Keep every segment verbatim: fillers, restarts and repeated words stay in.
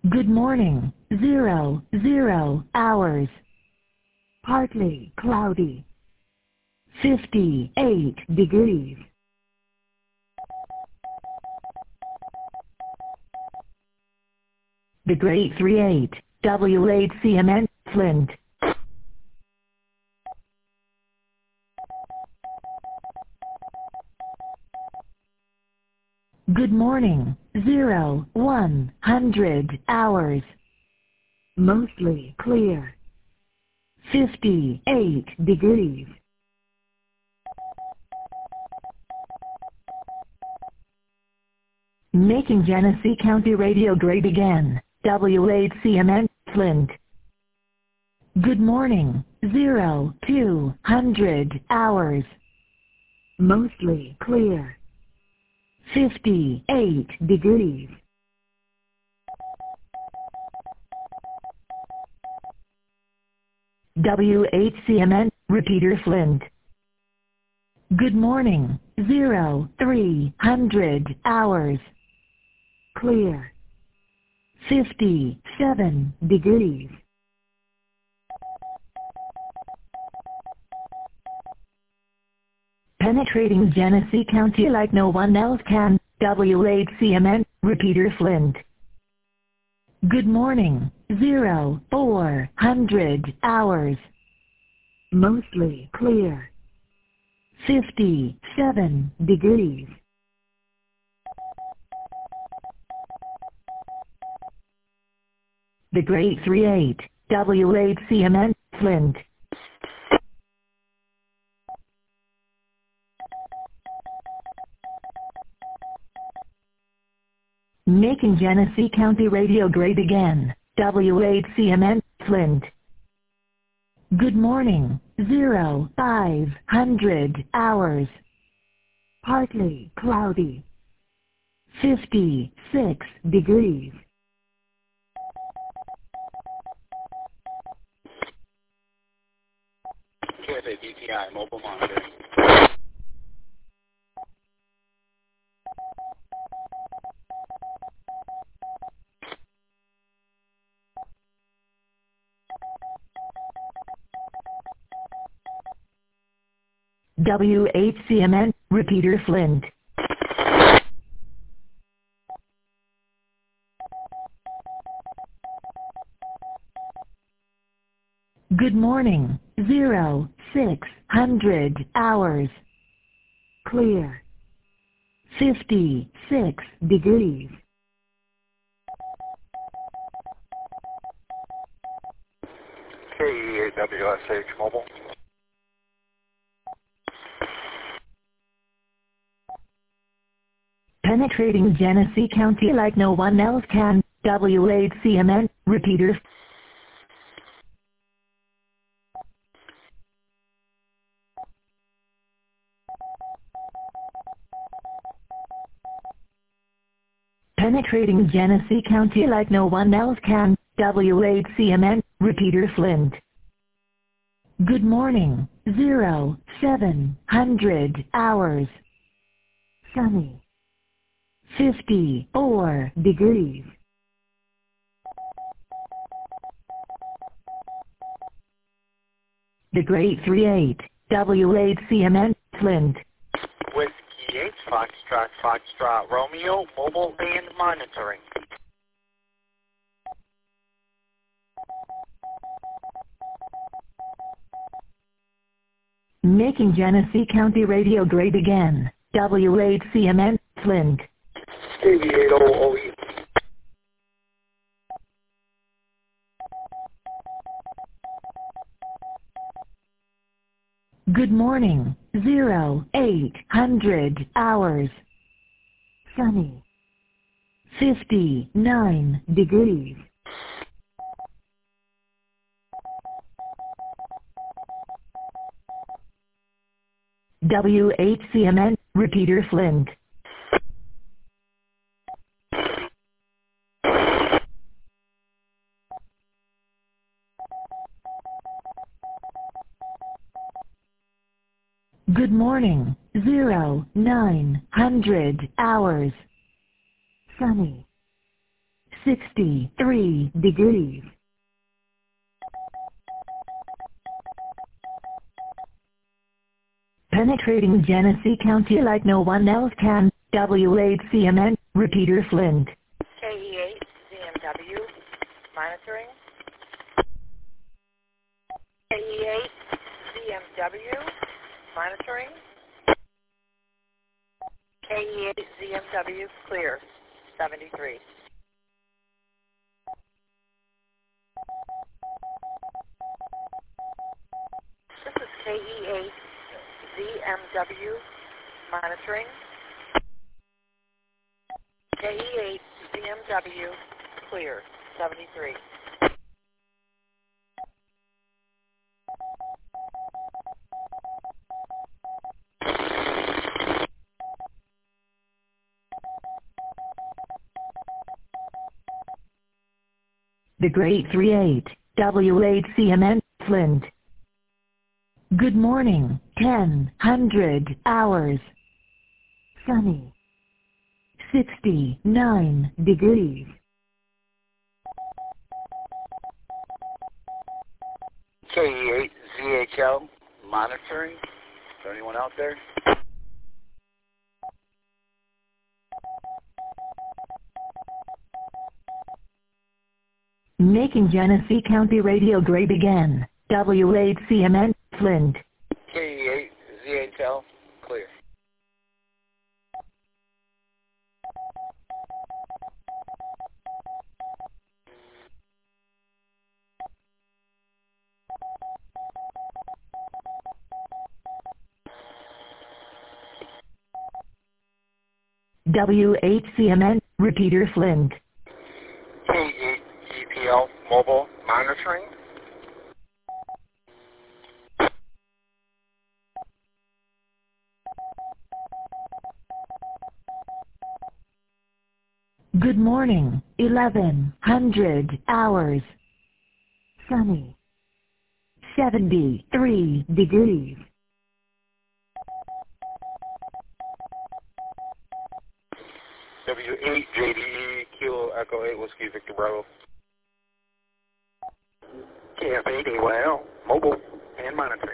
Good morning. Zero, zero hours. Partly cloudy. fifty-eight degrees. The Great three eight, W eight C M N, Flint. Good morning. Zero, one hundred hours. Mostly clear. fifty-eight degrees. Making Genesee County radio great again. W eight C M N, Flint. Good morning. Zero, two hundred hours. Mostly clear. fifty-eight degrees. W eight C M N, repeater Flint. Good morning. Zero, three hundred hours. Clear. fifty-seven degrees. Penetrating Genesee County like no one else can. W eight C M N, repeater Flint. Good morning. Zero, four hundred hours. Mostly clear. fifty-seven degrees. The Great three eight, W eight C M N, Flint. Making Genesee County radio great again. W eight C M N, Flint. Good morning. Zero, five hundred hours. Partly cloudy. fifty-six degrees. K S A D T I mobile monitoring. W eight C M N, repeater Flint. Good morning. Zero, six hundred hours. Clear. fifty-six degrees. K E eight W S H mobile. Penetrating Genesee County like no one else can. W eight C M N, repeater. Penetrating Genesee County like no one else can. W eight C M N, repeater Flint. Good morning. Zero, seven hundred hours. Sunny. fifty-four degrees. The Great three eight, W eight C M N, Flint. Whiskey eight, Foxtrot, Foxtrot, Romeo, mobile band monitoring. Making Genesee County radio great again. W eight C M N, Flint. K V eight O O E. Good morning. Zero, eight hundred hours. Sunny. fifty-nine degrees. W eight C M N, repeater Flint. Good morning. Zero, nine hundred hours. Sunny. sixty-three degrees. Penetrating Genesee County like no one else can. W eight C M N, repeater Flint. K E eight Z M W, monitoring. K E eight Z M W, monitoring. K E eight Z M W, clear, seventy-three. This is K E eight Z M W, monitoring. K E eight Z M W, clear, seventy-three. The Great three eight, W eight C M N, Flint. Good morning, ten hundred hours. Sunny. sixty-nine degrees. K E eight Z H L, monitoring. Is there anyone out there? Making Genesee County radio great again. W eight C M N, Flint. K E eight Z H L, clear. W eight C M N, repeater Flint. K E eight G P L, mobile, monitoring. Good morning, eleven hundred hours. Sunny. seventy-three degrees. W eight J D E, Kilo Echo eight, Whiskey Victor Bravo. K F eight A Y L, mobile and monitoring.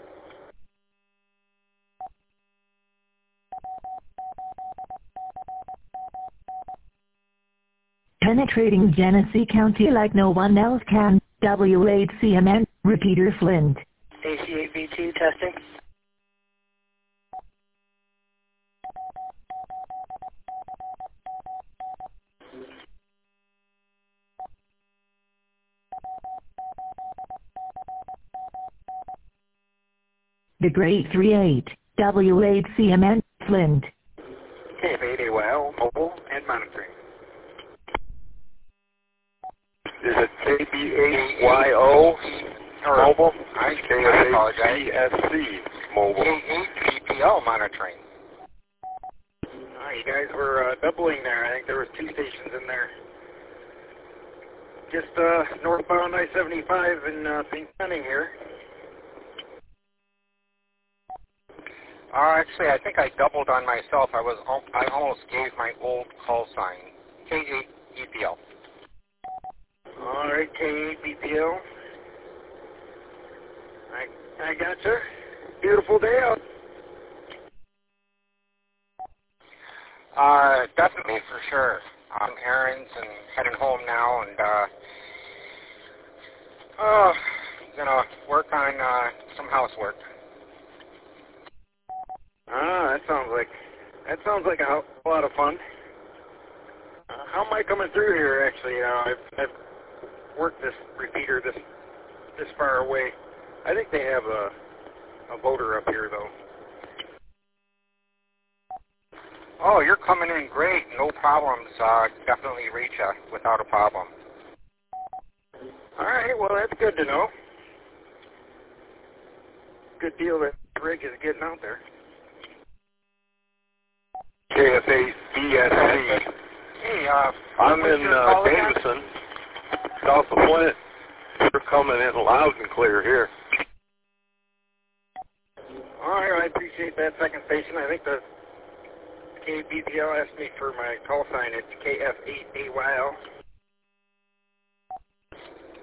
Penetrating Genesee County like no one else can. W eight C M N, repeater Flint. A C eight B T testing. The Great three eight, W eight C M N, Flint. K F eight A Y L, mobile and monitoring. Is it K B eight Y O, mobile? I, I apologize. C S C, mobile. K eight G P L, monitoring. Oh, you guys were uh, doubling there. I think there was two stations in there. Just uh, northbound I seventy-five in uh, Saint Benning here. Uh, actually, I think I doubled on myself. I was I almost gave my old call sign. K eight E P L. All right, K eight B P L. I I gotcha. Beautiful day out. Uh, definitely for sure. On errands and heading home now, and uh, oh, gonna work on uh, some housework. Ah, that sounds like that sounds like a lot of fun. Uh, how am I coming through here? Actually, you know, I've, I've worked this repeater this this far away. I think they have a a voter up here though. Oh, you're coming in great. No problems. Uh, definitely reach you without a problem. All right. Well, that's good to know. Good deal that rig is getting out there. K F eight B S C. Hey, uh, I'm in uh, Davison, south of Flint. You're coming in loud and clear here. All right, I appreciate that second station. I think the K B P L asked me for my call sign. It's K F eight A Y L.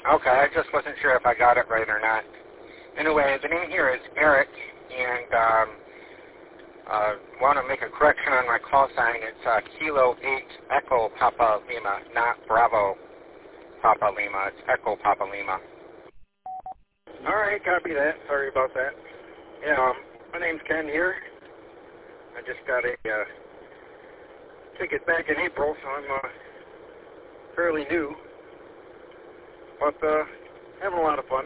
Okay, I just wasn't sure if I got it right or not. Anyway, the name here is Eric, and um, uh, want to make a correction on my call sign. It's uh, Kilo eight Echo Papa Lima, not Bravo Papa Lima. It's Echo Papa Lima. All right, copy that. Sorry about that. Yeah, um, my name's Ken here. I just got a uh, ticket back in April, so I'm uh, fairly new. But uh, having a lot of fun.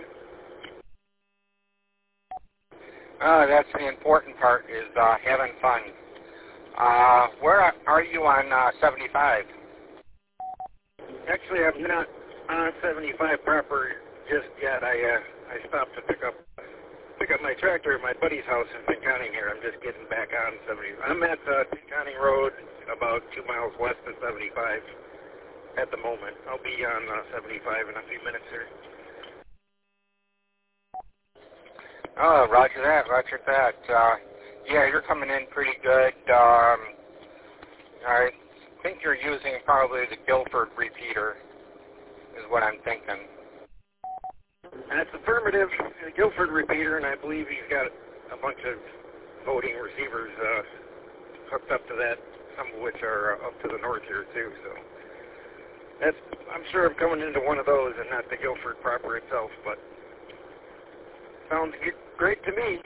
Uh, that's the important part, is uh, having fun. Uh, where are you on uh, seventy-five? Actually, I'm not on seventy-five proper just yet. I uh, I stopped to pick up pick up my tractor at my buddy's house in Pinconning here. I'm just getting back on seventy. I'm at uh, Pinconning Road, about two miles west of seventy-five at the moment. I'll be on uh, seventy-five in a few minutes here. Oh, roger that, roger that. Uh, yeah, you're coming in pretty good. Um, I think you're using probably the Guilford repeater, is what I'm thinking. That's affirmative. The Guilford repeater, and I believe he's got a bunch of voting receivers uh, hooked up to that, some of which are uh, up to the north here too. So that's, I'm sure I'm coming into one of those and not the Guilford proper itself, but sounds great to me.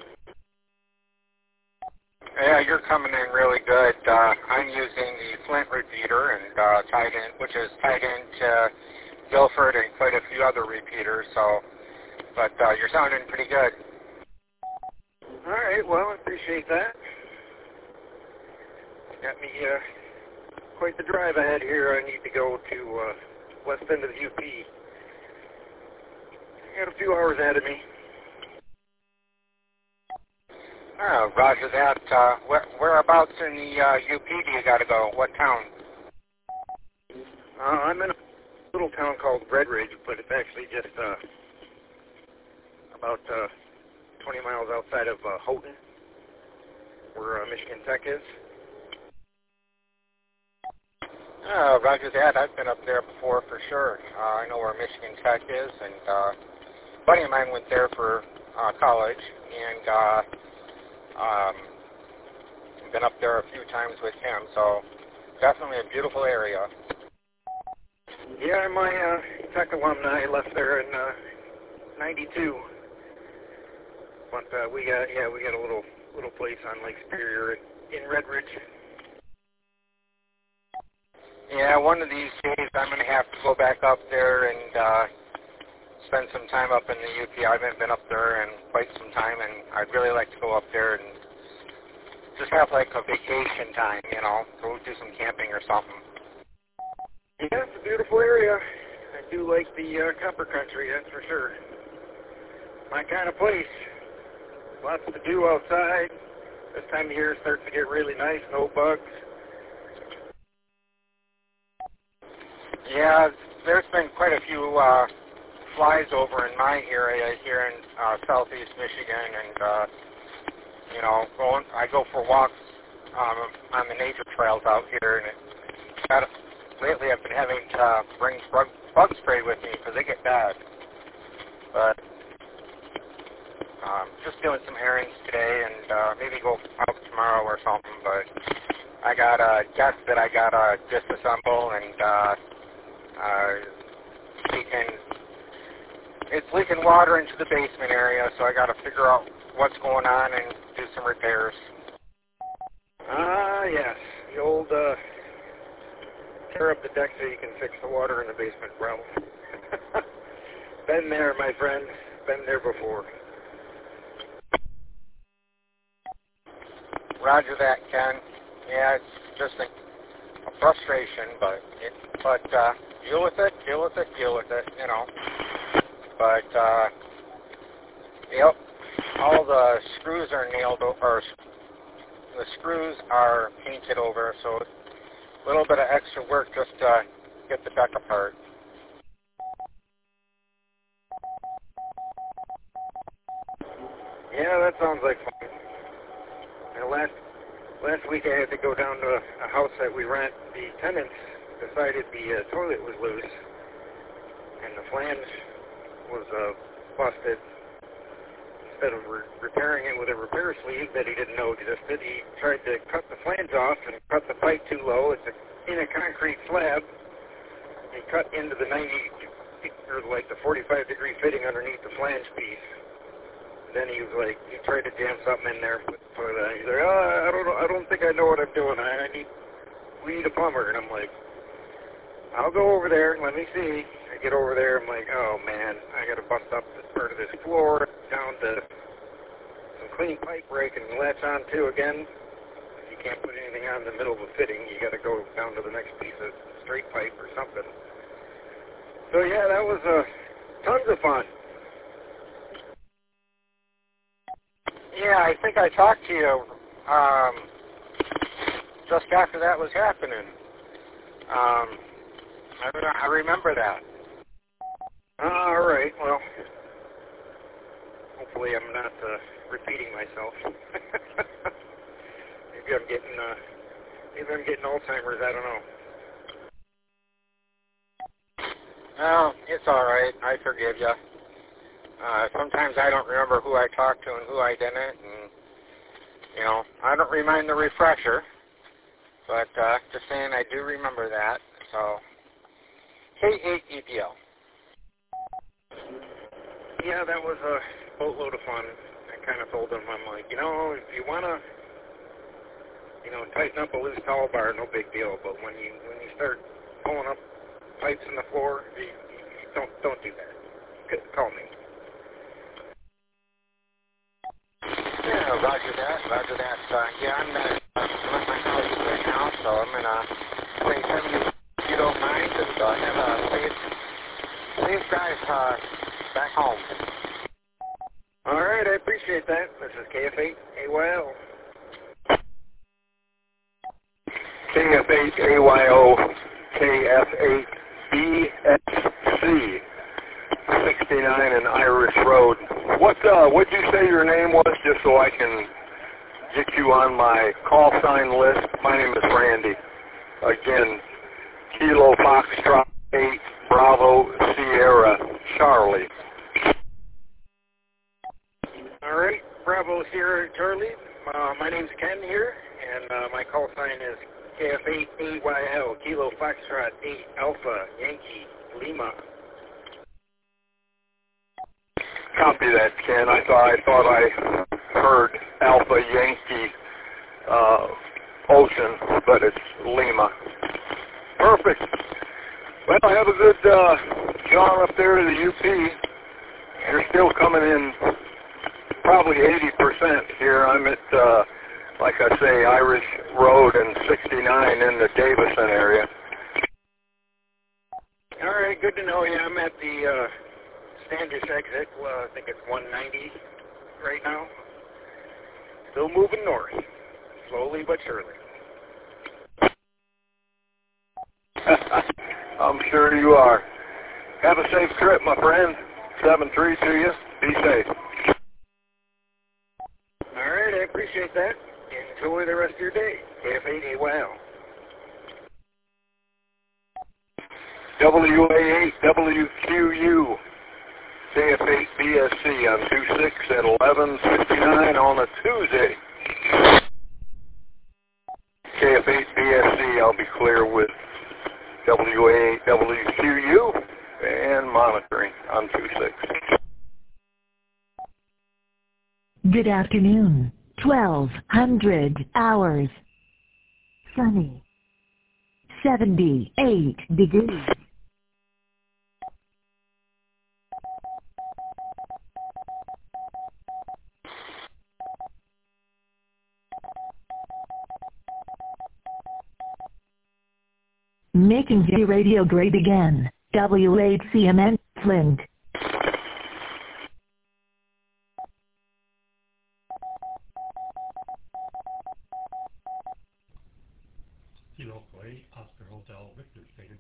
Yeah, you're coming in really good. Uh, I'm using the Flint repeater and uh, tied in, which is tied into Guilford and quite a few other repeaters. So, but uh, you're sounding pretty good. All right. Well, I appreciate that. Got me uh, quite the drive ahead here. I need to go to uh, west end of the U P. I got a few hours ahead of me. Oh, roger that. Uh, where, whereabouts in the uh, U P do you got to go? What town? Uh, I'm in a little town called Red Ridge, but it's actually just uh, about uh, twenty miles outside of uh, Houghton, where uh, Michigan Tech is. Oh, roger that. I've been up there before for sure. Uh, I know where Michigan Tech is, and uh, a buddy of mine went there for uh, college, and uh, um, I've been up there a few times with him, so definitely a beautiful area. Yeah, my uh, Tech alumni left there in uh, ninety-two, but uh, we got yeah we got a little little place on Lake Superior in Red Ridge. Yeah, one of these days I'm going to have to go back up there and uh, spend some time up in the U P. I haven't been up there in quite some time, and I'd really like to go up there and just have like a vacation time, you know, go do some camping or something. Yeah, it's a beautiful area. I do like the uh, copper country, that's for sure. My kind of place. Lots to do outside. This time of year starts to get really nice, no bugs. Yeah, there's been quite a few uh, flies over in my area here in uh, southeast Michigan, and uh, you know, going. I go for walks um, on the nature trails out here, and it got, lately I've been having to uh, bring bug, bug spray with me because they get bad. But um, just doing some errands today, and uh, maybe go out tomorrow or something. But I got a desk that I got to disassemble, and uh, uh, leaking. It's leaking water into the basement area, so I got to figure out what's going on and do some repairs. Ah, yes. The old uh, tear up the deck so you can fix the water in the basement problem. Been there, my friend. Been there before. Roger that, Ken. Yeah, it's just a, a frustration, but it, but uh, deal with it, deal with it, deal with it, you know. But uh, yep, all the screws are nailed over. The screws are painted over, so a little bit of extra work just to get the deck apart. Yeah, that sounds like fun. And last last week I had to go down to a, a house that we rent. The tenants decided the uh, toilet was loose, and the flange was uh, busted. Instead of re repairing it with a repair sleeve that he didn't know existed, he tried to cut the flange off and cut the pipe too low. It's a, in a concrete slab. He cut into the ninety, or like the forty-five degree fitting underneath the flange piece. Then he was like, he tried to jam something in there, but uh, he's like, oh, I don't know, I don't think I know what I'm doing. I, I need, we need a plumber. And I'm like, I'll go over there and let me see. I get over there, I'm like, oh man, I got to bust up this part of this floor down to some clean pipe break and latch on to again. If you can't put anything on in the middle of a fitting, you got to go down to the next piece of straight pipe or something. So yeah, that was uh, tons of fun. Yeah, I think I talked to you um, just after that was happening. Um, I, re I remember that. All right. Well, hopefully I'm not uh, repeating myself. maybe I'm getting uh, maybe I'm getting Alzheimer's. I don't know. Well, it's all right. I forgive you. Uh, sometimes I don't remember who I talked to and who I didn't, and you know, I don't remind the refresher. But uh, just saying, I do remember that. So K eight E P L. Yeah, that was a boatload of fun. I kind of told him, I'm like, you know, if you want to, you know, tighten up a loose towel bar, no big deal. But when you when you start pulling up pipes in the floor, you, you don't don't do that. Call me. Yeah, roger that, roger that. Uh, yeah, I'm uh, with my colleagues right now, so I'm going to say seventy if you don't mind, and uh, have a safe, safe drive uh, back home. All right, I appreciate that. This is K F eight A Y L. K F eight A Y O, K F eight B S C, sixty-nine and Irish Road. What uh, what'd you say your name was, just so I can get you on my call sign list? My name is Randy. Again, Kilo Foxtrot eight Bravo Sierra Charlie. All right, Bravo Sierra Charlie. Uh, my name's Ken here, and uh, my call sign is K F eight A Y L, Kilo Foxtrot eight Alpha Yankee Lima. Copy that, Ken. I thought I thought I heard Alpha Yankee uh, Ocean, but it's Lima. Perfect. Well, have a good uh, jaunt up there to the U P. You're still coming in probably eighty percent here. I'm at, uh, like I say, Irish Road and sixty-nine in the Davison area. All right, good to know. Yeah, I'm at the uh, Standish exit. Well, I think it's one ninety right now. Still moving north, slowly but surely. I'm sure you are. Have a safe trip, my friend. seven three to you. Be safe. All right, I appreciate that. Enjoy the rest of your day. K F eight A Y L. W A eight W Q U. K F eight B S C on two six at eleven fifty-nine on a Tuesday. K F eight B S C, I'll be clear with W A eight W Q U and monitoring on two six. Good afternoon. twelve hundred hours. Sunny. seventy-eight degrees. Making J Radio great again. W eight C M N, Flint. Kilo eight, Oscar Hotel, Victor State.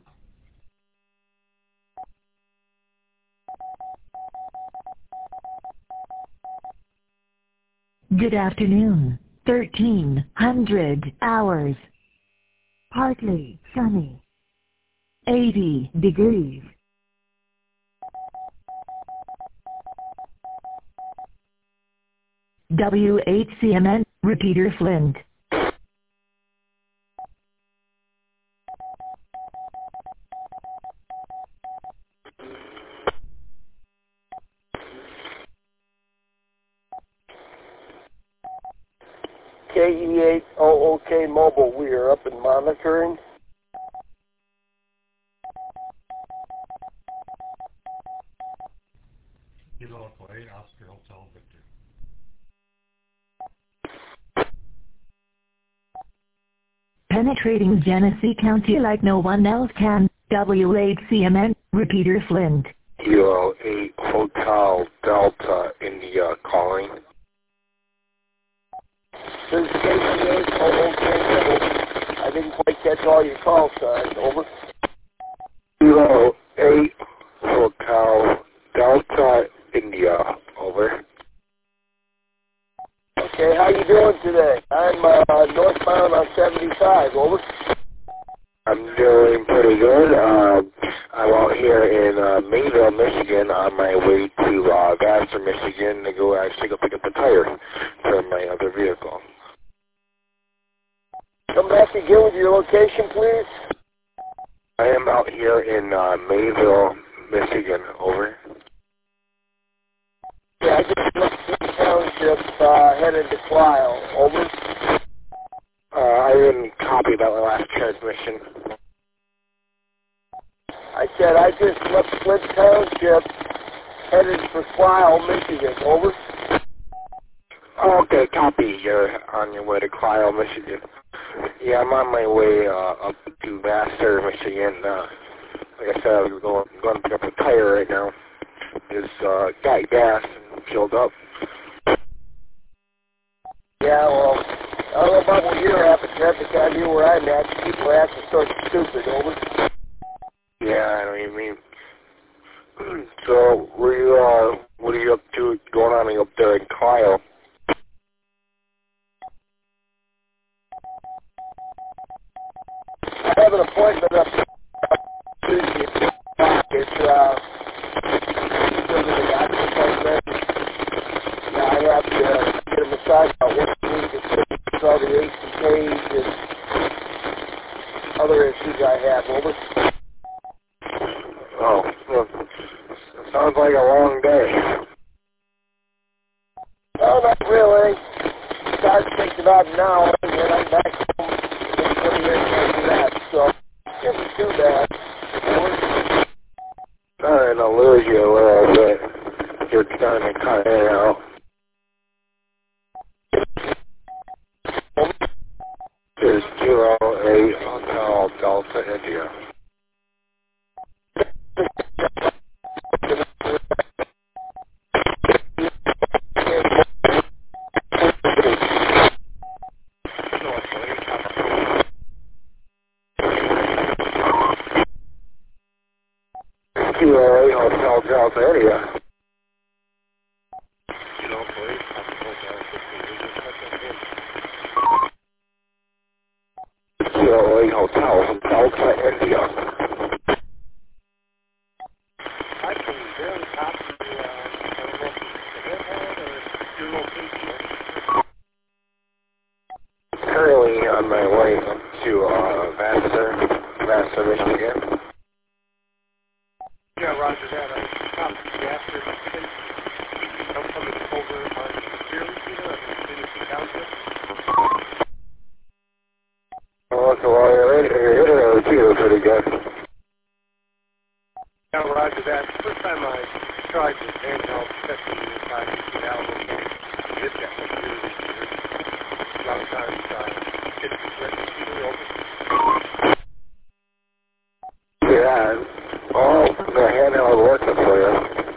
Good afternoon. thirteen hundred hours. Partly sunny. eighty degrees. W H C M N, repeater Flint. K E eight O O K Mobile, we are up and monitoring. Kilo Echo eight, Oscar Hotel Victor. Penetrating Genesee County like no one else can, W H C M N, repeater Flint. Kilo eight Hotel Delta India calling. This is K E eight O O K Mobile. I didn't quite catch all your call signs. Over. Kilo eight Hotel Delta India. Over. Okay, how you doing today? I'm uh, northbound on seventy-five. Over. I'm doing pretty good. Uh, I'm out here in uh, Mayville, Michigan, on my way to uh, Vassar, Michigan, to go actually go pick up a tire for my other vehicle. Come back again with your location, please. I am out here in uh, Mayville, Michigan. Over. Yeah, I just left the township uh, headed to Clio. Over. Uh, I didn't copy that last transmission. I said I just left Flint Township headed for Clio, Michigan. Over. Oh, okay, copy. You're on your way to Clio, Michigan. Yeah, I'm on my way uh, up to Vassar, Michigan. Uh, like I said, I'm going, going to pick up a tire right now. This uh, got gas and filled up. Yeah, well, I don't know about what you're at, but traffic out here where I'm at, people are acting sort of stupid. Over. Yeah, I know what you mean. So, were you, uh, what are you up to going on up there in Clio? I have an appointment up Tuesday. It's, uh, because of the doctor's appointment. Yeah, I have to uh, get a massage about once a week. It's all the H and K's and other issues I have. Over. Oh, well, sounds like a long day. No, not really. Start takes about an hour, and then I'm back home in twenty minutes after that. So, it isn't too bad. Sorry to lose you a little bit. You're trying to cut it out. This is Kilo eight Hotel Delta India. Kilo eight Hotel Delta India. Kilo eight Hotel Delta India. I can barely copy the, uh, I don't know if it's the headhead or your location. Currently on my way up to uh, Vassar, Vassar, Michigan. Yeah, roger that. I copied the after the station. I'm coming over on your repeater on Genesee Township. Oh, so while you're in here, you're hitting a repeater pretty good. Yeah, roger that. First time I tried this handheld testing this time, you see how okay. It's got some your repeater. A lot of times, uh, it's red repeater over. Yeah. Oh, the handheld working for you.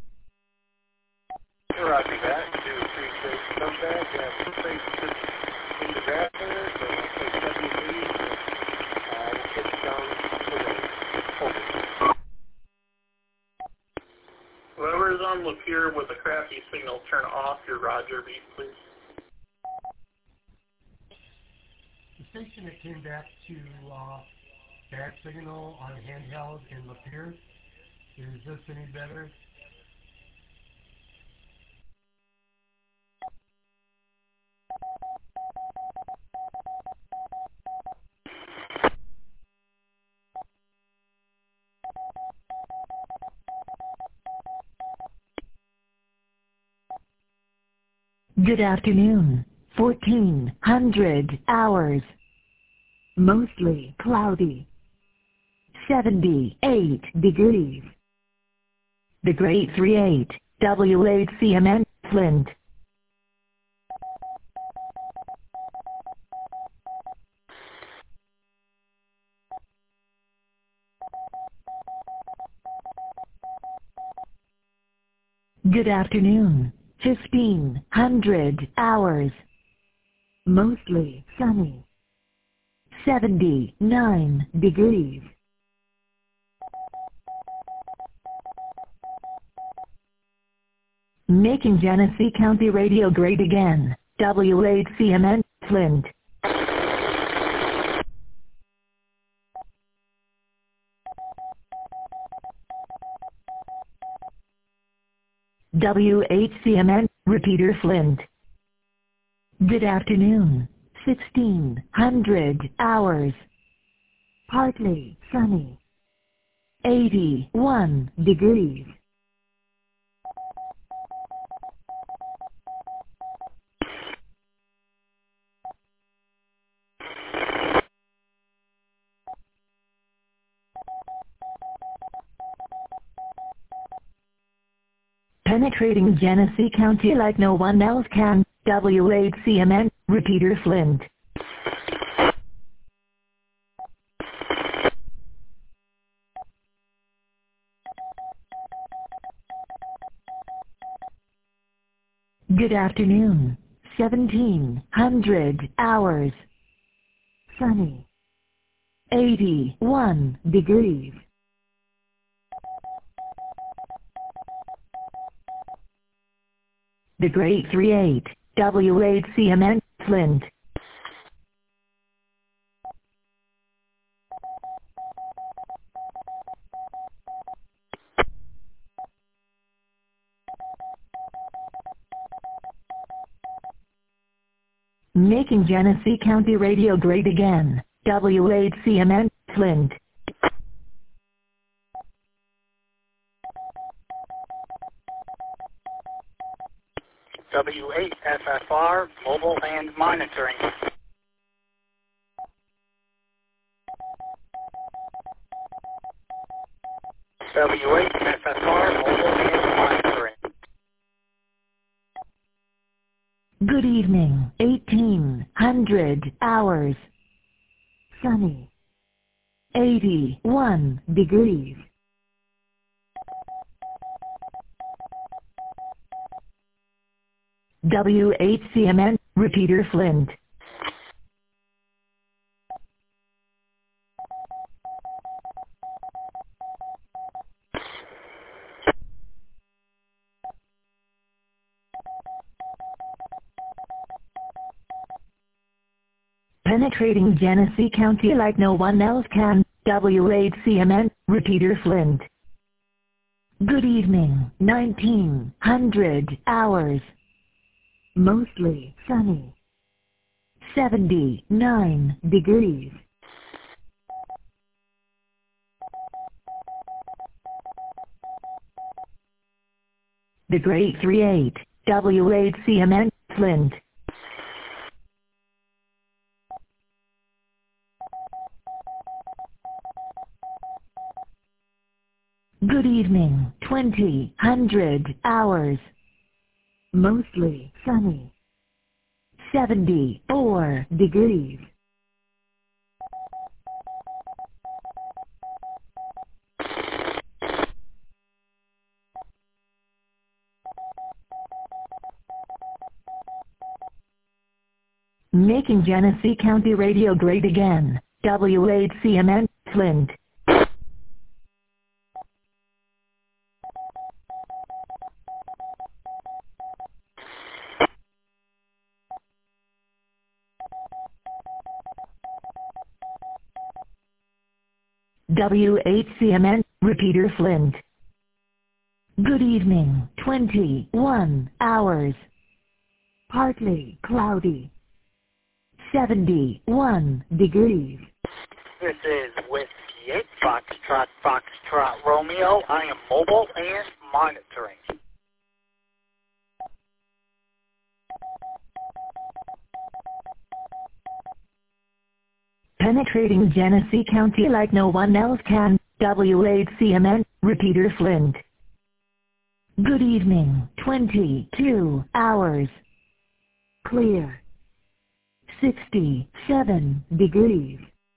Roger that. Do appreciate the comeback. Yeah, we'll say just in the Vassar, so we'll say seventy-three. Uh, we'll get it down to the over. Whoever is on Lapeer with a crappy signal, turn off your Roger beat, please. The station that came back to uh, bad signal on handheld in Lapeer, is this any better? Good afternoon. fourteen hundred hours. Mostly cloudy. seventy-eight degrees. The Great three eight, W eight C M N, Flint. Good afternoon. fifteen hundred hours. Mostly sunny. seventy-nine degrees. Making Genesee County Radio great again. W eight C M N, Flint. W eight C M N, repeater Flint. Good afternoon. sixteen hundred hours. Partly sunny. eighty-one degrees. Penetrating Genesee County like no one else can. W eight C M N, repeater Flint. Good afternoon. seventeen hundred hours. Sunny. eighty-one degrees. The Great three eight, W eight C M N, Flint. Making Genesee County Radio great again. W eight C M N, Flint. W eight F F R, mobile and monitoring. W eight F F R, mobile and monitoring. Good evening. eighteen hundred hours. Sunny. eighty-one degrees. W eight C M N, repeater Flint. Penetrating Genesee County like no one else can. W eight C M N, repeater Flint. Good evening. nineteen hundred hours. Mostly sunny. seventy-nine degrees. The Great three eight, W eight C M N, Flint. Good evening. twenty hundred hours. Mostly sunny. seventy-four degrees. Making Genesee County Radio great again. W eight C M N, Flint. W eight C M N, repeater Flint. Good evening. twenty-one hours. Partly cloudy. seventy-one degrees. This is Whiskey eight, Foxtrot, Foxtrot, Romeo. I am mobile and monitoring. penetrating Genesee County like no one else can. W eight C M N, repeater Flint. Good evening, twenty-two hours. Clear. sixty-seven degrees.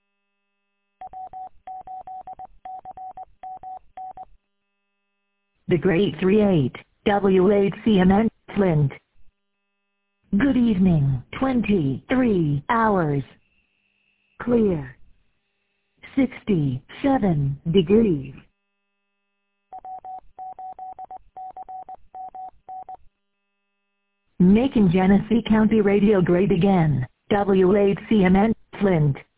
The Great three eight, W eight C M N, Flint. Good evening, twenty-three hours. Clear. sixty-seven degrees. Making Genesee County radio great again. W eight C M N, Flint.